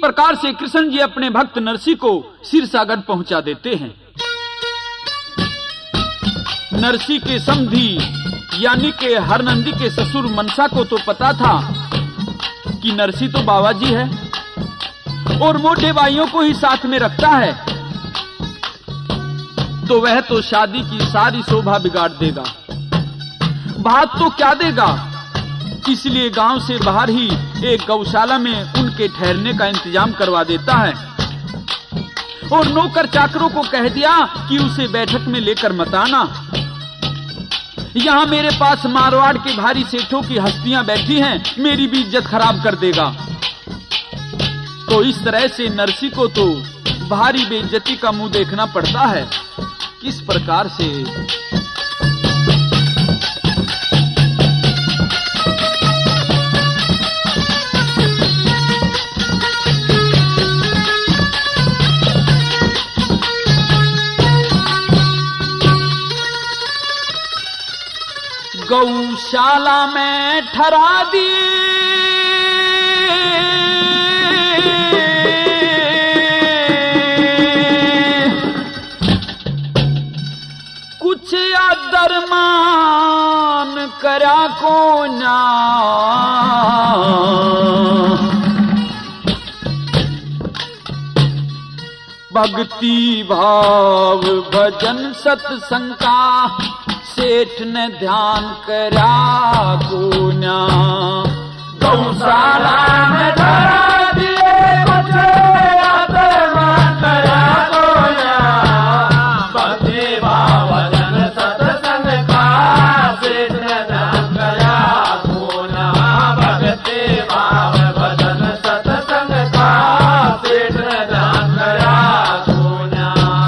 प्रकार से कृष्ण जी अपने भक्त नरसी को सिरसागढ़ पहुंचा देते हैं। नरसी के समधी यानी के हरनंदी के ससुर मनसा को तो पता था कि नरसी तो बाबा जी है और मोटे भाइयों को ही साथ में रखता है, तो वह तो शादी की सारी शोभा बिगाड़ देगा, बात तो क्या देगा। इसलिए गांव से बाहर ही एक गौशाला में उनके ठहरने का इंतजाम करवा देता है और नौकर चाकरों को कह दिया कि उसे बैठक में लेकर मत आना, यहां मेरे पास मारवाड़ के भारी सेठों की हस्तियां बैठी हैं, मेरी भी इज्जत खराब कर देगा। तो इस तरह से नरसी को तो भारी बेइज्जती का मुंह देखना पड़ता है। किस प्रकार से गौशाला में ठहरा दी कुछ आदरमान करा को ना, भक्ति भाव भजन सत्संग का सेठ ने ध्यान करा गुना। गौशाला में ठहरा दिए कुछ आदरमान करा गुना, भक्ति भाव भजन सत्संग का सेठ ने ध्यान करा गुना, भक्ति भाव भजन सत्संग का सेठ ने ध्यान करा गुना।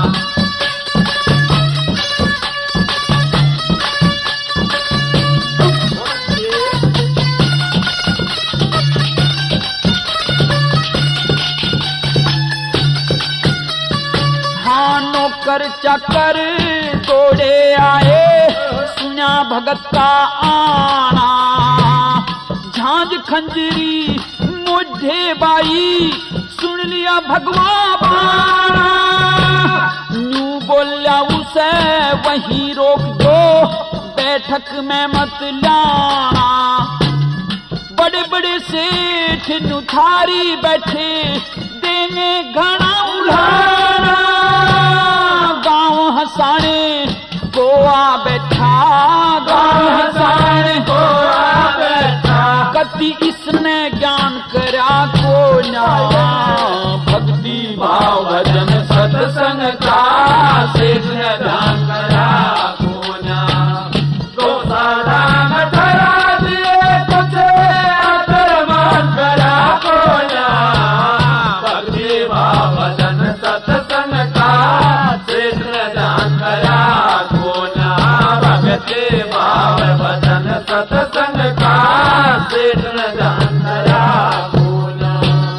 नौकर चाकर दौड़े आए, सुना भगत का आना, झांझ खंजरी मोढ़े बाई, सुन लिया भगवा बाणा। न्यू बोलिया उसे वहीं रोक दो, बैठक में मत लाना, बड़े बड़े सेठ नुथारी बैठे देंगे घना उड़ाना। गांव हंसाने गोवा बैठा, गांव हंसाने गोवा बैठा, कति इसने ज्ञान करा को ना, भक्ति भाव भजन सत्संग का सेठ ने ध्यान करा को ना। गौशाला में ठहरा दिए कुछ आदरमान करा को ना, भक्ति भाव भजन सत्संग का सेठ ने ध्यान करा को ना, भक्ति भाव भजन सत्संग का सेठ ने ध्यान करा को ना।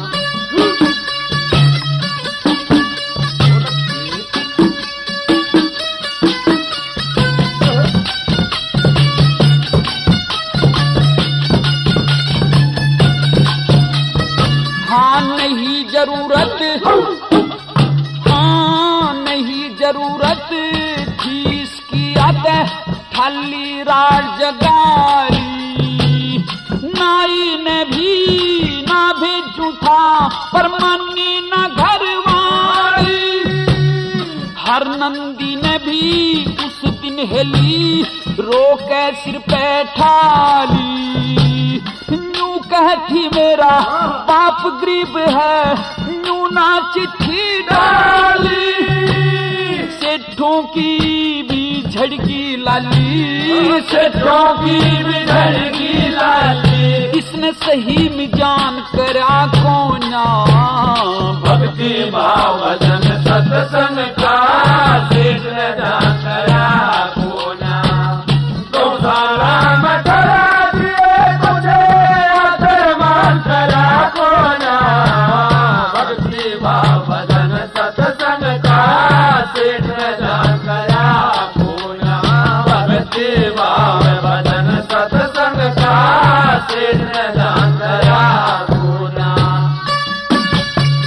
हाँ नहीं जरूरत, हाँ नहीं जरूरत थी इसकी आदत, खाली राज जगारी। नाई ने भी ना भेजू था पर मानी न घरवाली, हरनंदी ने भी उस दिन हेली रोके सिर पे ठाली। न्यू कहती मेरा बाप गरीब है, न्यू ना चिट्ठी डाली, सेठों की भी झड़की लाली, सेठों की भी झड़की लाली, इसने सही में जान करा कोना, भक्ति भाव भजन सत्संग का सेठ ने जान करा कोना। गौशाला में ठहरा दिए कुछ आदरमान करा कोना, भक्ति भाव भजन सत्संग का सेठ ने जान करा कोना, भक्ति भाव भजन सत्संग का सेठ ने जान करा कोना।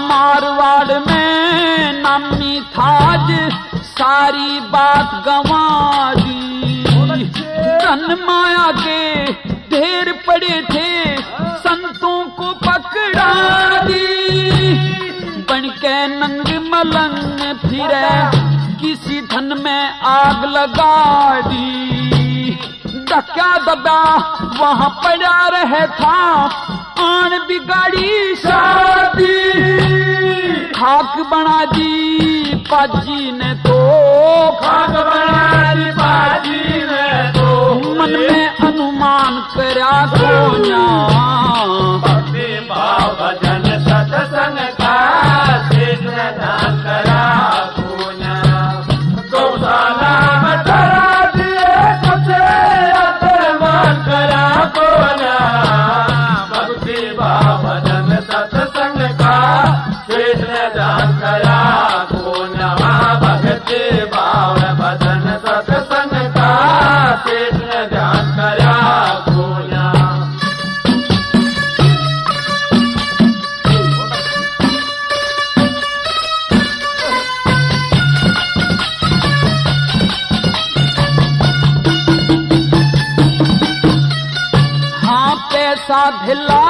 मारवाड़ में नामी थाज सारी बात गंवा दी। धन माया के ढेर पड़े थे संतों को पकड़ा दी। बन के नंग मलंग फिरे किसी धन में आग लगा दी। डका दबा वहां पड़ा रहे था आन बिगाड़ी शादी। खाक बना दी पाजी ने तो, खाक बना दी पाजी ने तो। मन में अनुमान करा कोन्या भक्ति भाव भजन सत्संग का सेठ ने दान करा कोन्या। गौशाला में ठहरा दिए कुछ अधर्मान करा कोन्या। भक्ति भाव भजन सत्संग का सेठ ने दान करा कोन्या। भक्ति भाव भजन सत्संग का सेठ ने दान करा कोन्या। पैसा धिला,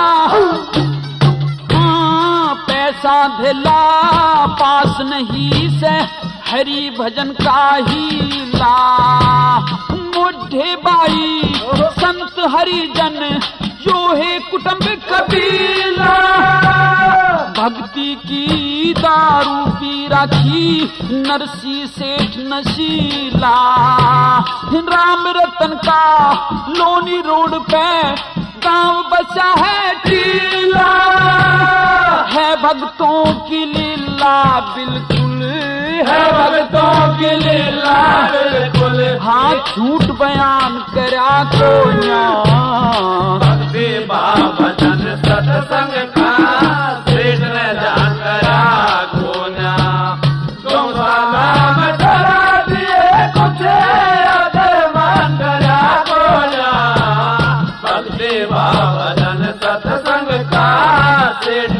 हाँ पैसा धिला पास नहीं से हरि भजन का हीला। मुढ़े बाई संत हरिजन जो है कुटुंब कबीला। भक्ति की दारू पी रखी नरसी सेठ नशीला। राम रतन का लोनी रोड पे गांव बसा है टीला। है भक्तों की लीला बिल्कुल, है भक्तों की लीला बिल्कुल। हाँ झूठ बयान करा कोन्या। भक्ति भाव भजन सत्संग का सेठ ने दान करा कोन्या। गौशाला में ठहरा दिए कुछ अधर्मान करा कोन्या। भक्ति भाव भजन सत्संग का सेठ